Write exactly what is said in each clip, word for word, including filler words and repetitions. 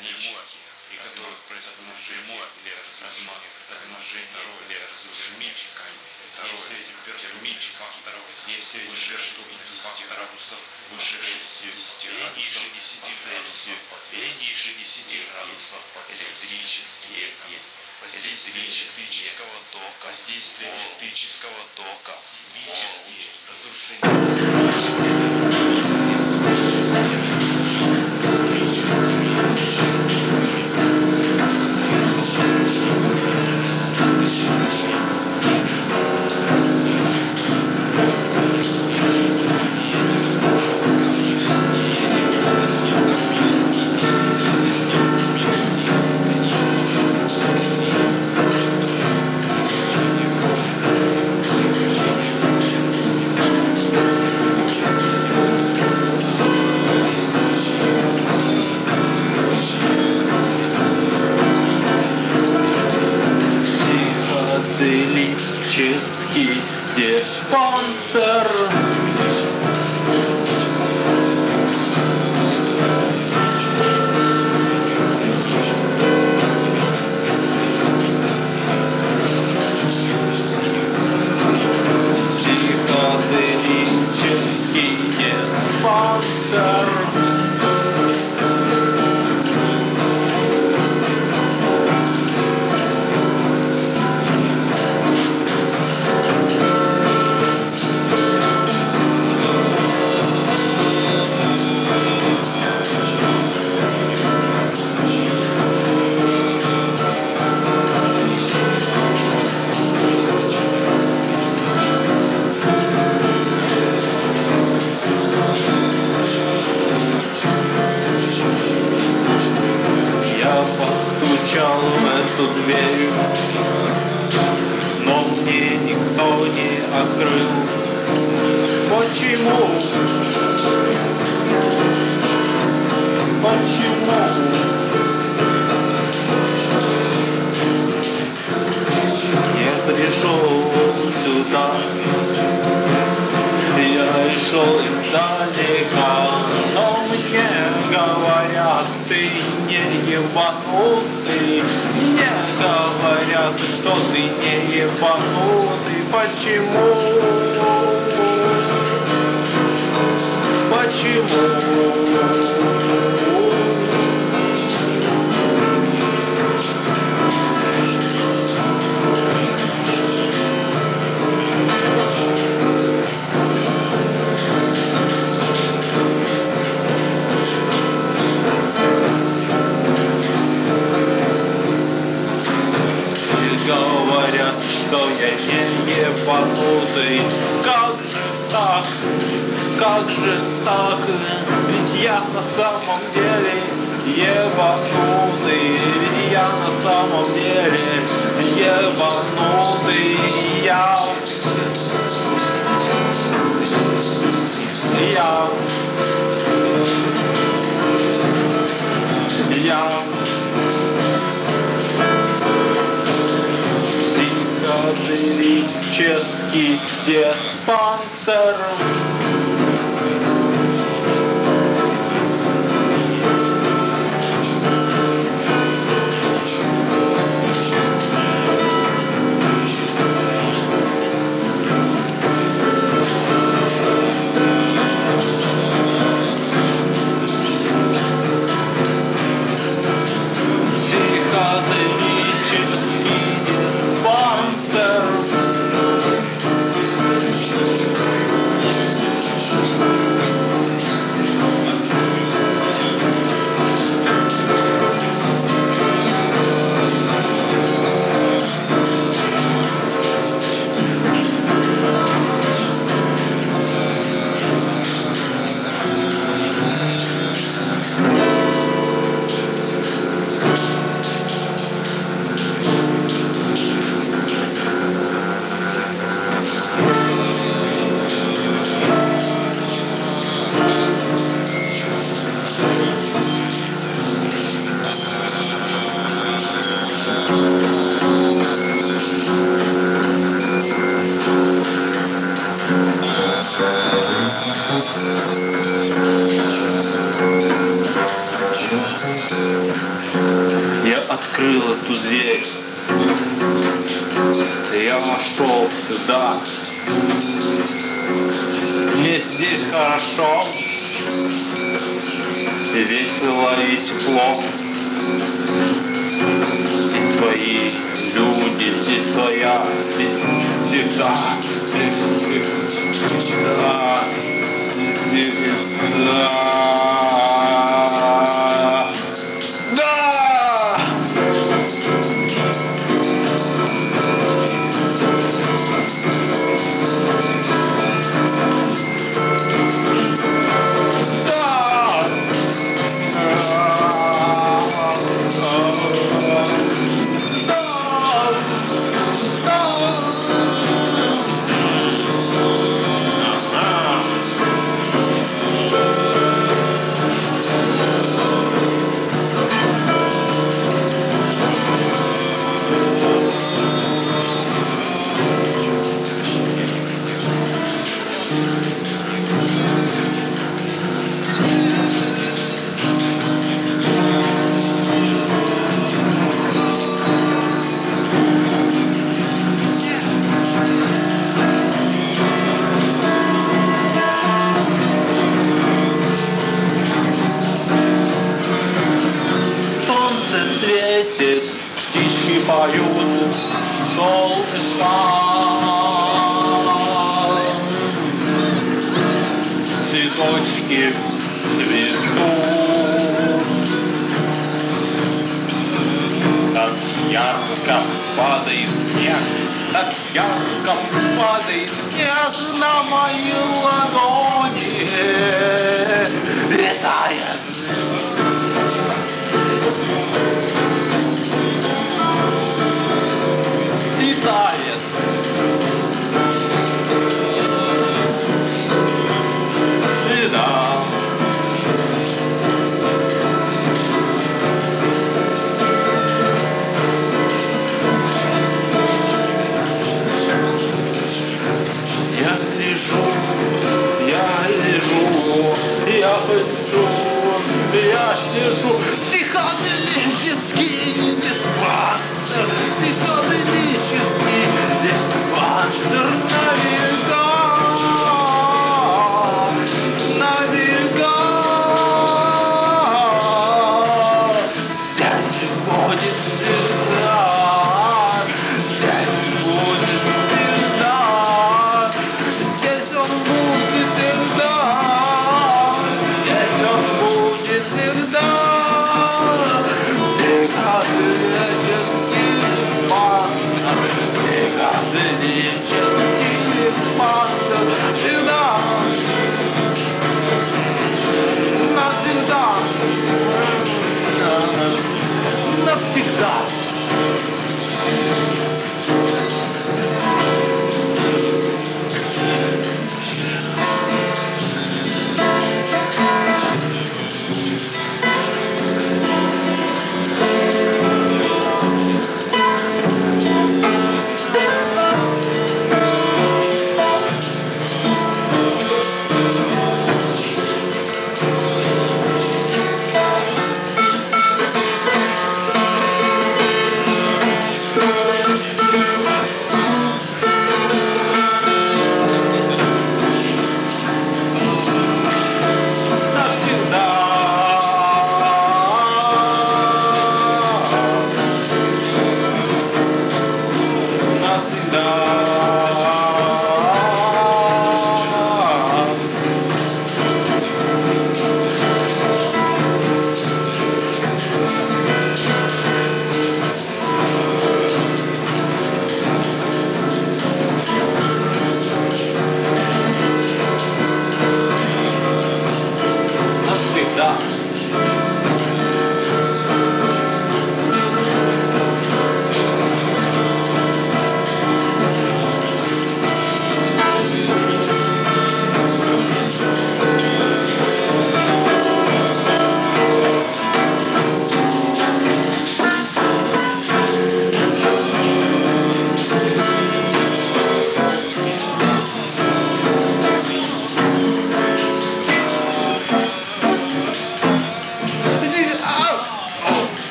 механические, при которых происходит прямое или размножение или разрушение, действие термических факторов, действие выше шестидесяти градусов, выше шестидесяти градусов, Цельсию и ниже десяти градусов, электрические электрического тока, воздействие электрического тока, химические разрушения. Психоделический диспансер. Психоделический диспансер. Постучал в эту дверь, но мне никто не открыл. Почему? Почему? Я пришел сюда, я шел издалека, но мне говорят, ты не ебанутый. Мне говорят, что ты не ебанутый. Почему? Почему? Говорят, что я не ебанутый. Как же так? Как же так? Ведь я на самом деле ебанутый. Ведь я на самом деле ебанутый. Я Я Я Психоделический диспансер. Психоделический диспансер. Я открыл эту дверь. Я нашел сюда. Мне здесь хорошо. И весело, и тепло. Здесь свои люди, здесь своя, здесь всегда. Здесь всегда. Здесь всегда. Да! Солнце светит, птички поют, солнышко. Цветочки цветут, так ярко падает снег, так ярко падает снег на мои ладони. Летает. И тает. И да. Я лежу, я лежу, я хочу, я лежу. Психоделический диспансер, психоделический диспансер на века, на века. Здесь будет всегда, здесь будет всегда, здесь он будет всегда, здесь он будет всегда.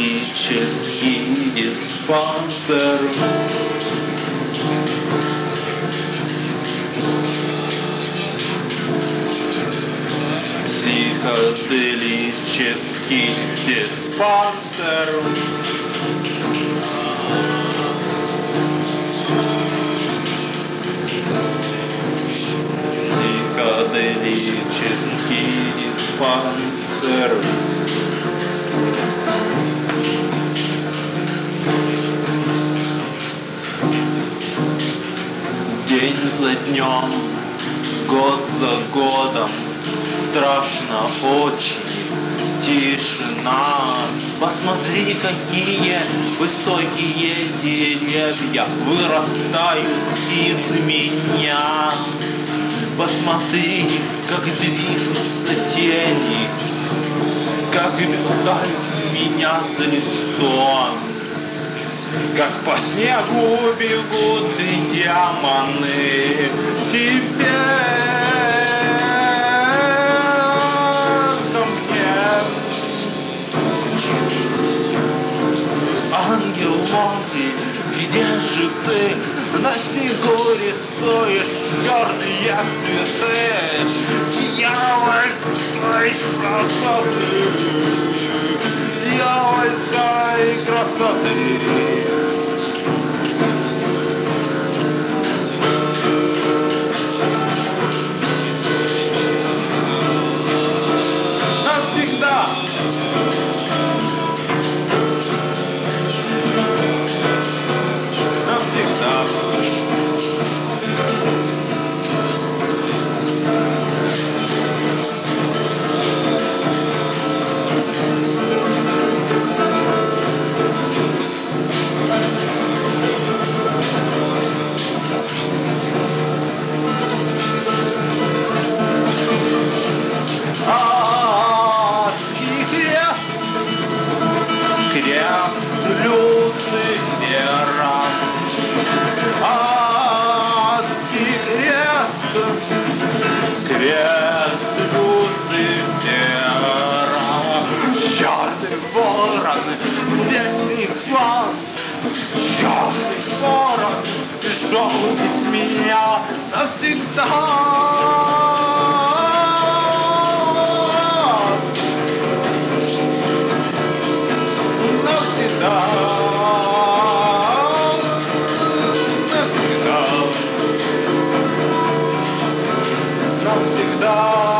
психоделический диспансер. Психоделический диспансер. Психоделический диспансер. День за днем, год за годом, страшно очень, тишина. Посмотри, какие высокие деревья вырастают из меня. Посмотри, как движутся тени, как витают меня за лицо, как по снегу бегут демоны. Теперь ко мне, ангел мой, где же ты? На снегу рисуешь черные цветы. Дьявольской красоты, дьявольской красоты. Навсегда. Навсегда. Адский крест, крест Люцифера. Адский крест, крест Люцифера. Черный ворон, вестник зла, черный ворон пришел из меня навсегда. Навсегда, навсегда, навсегда.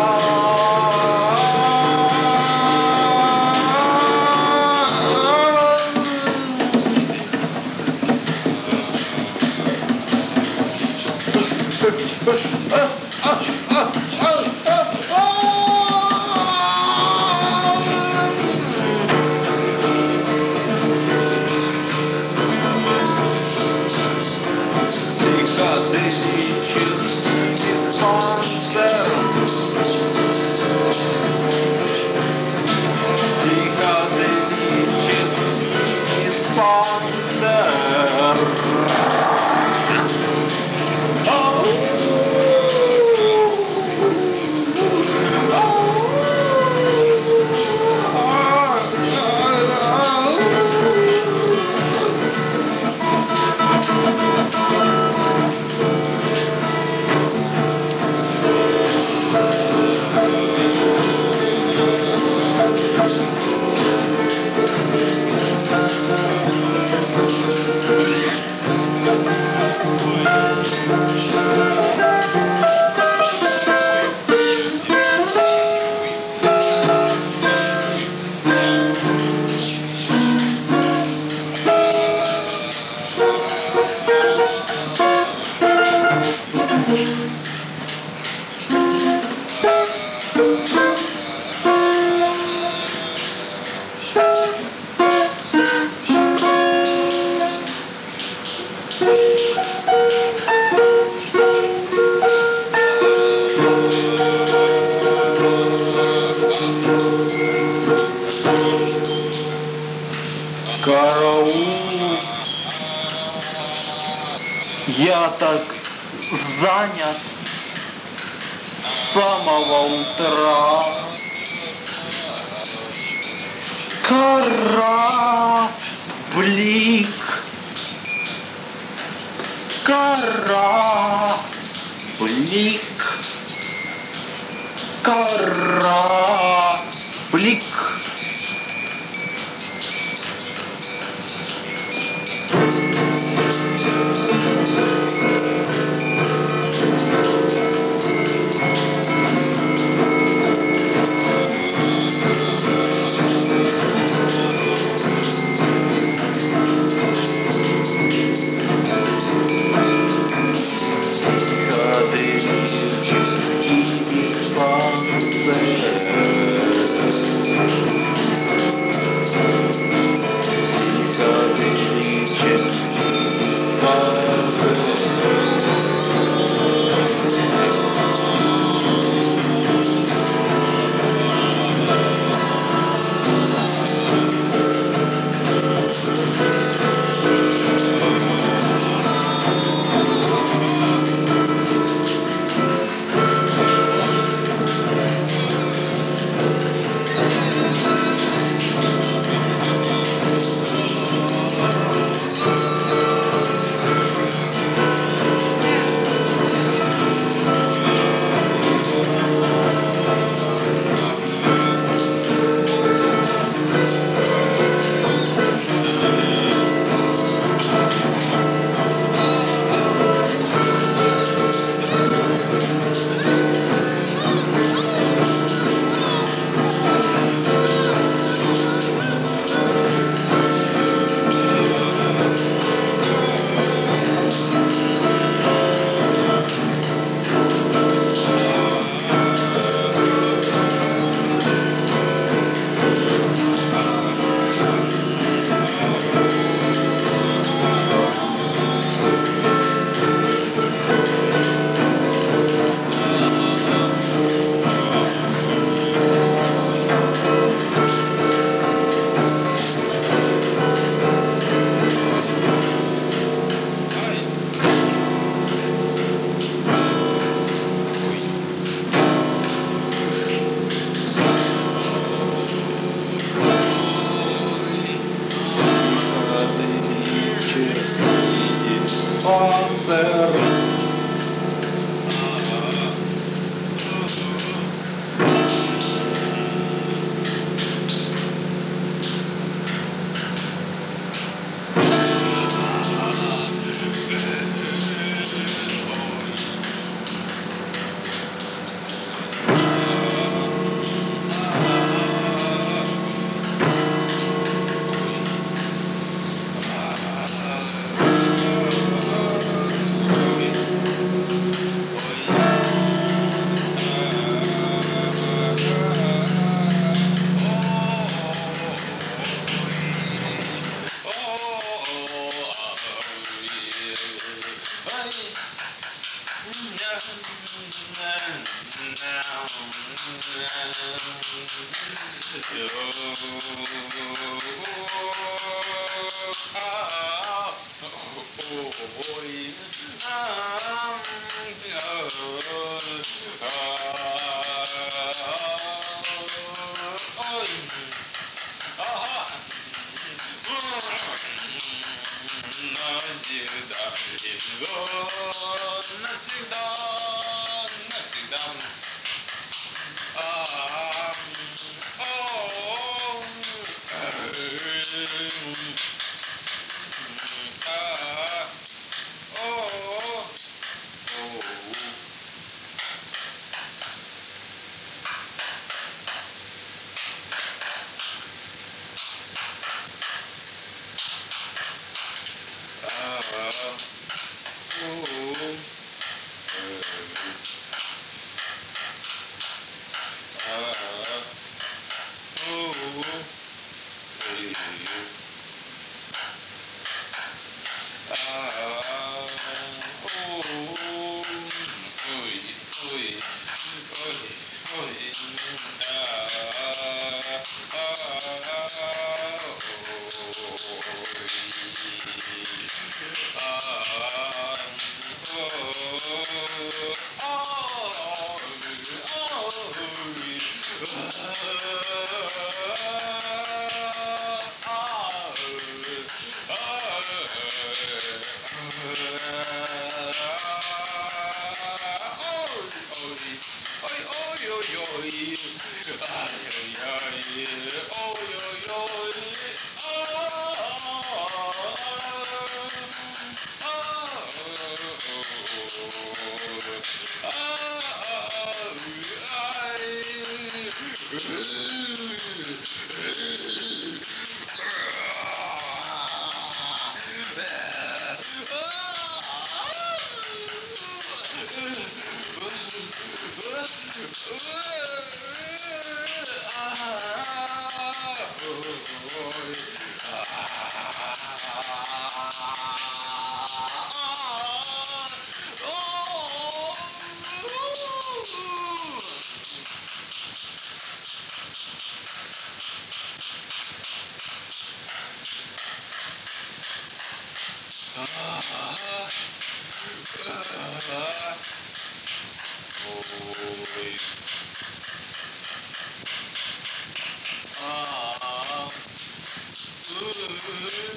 Караул. Я так занят с самого утра. Кораблик, кораблик, кораблик. Oh Ah,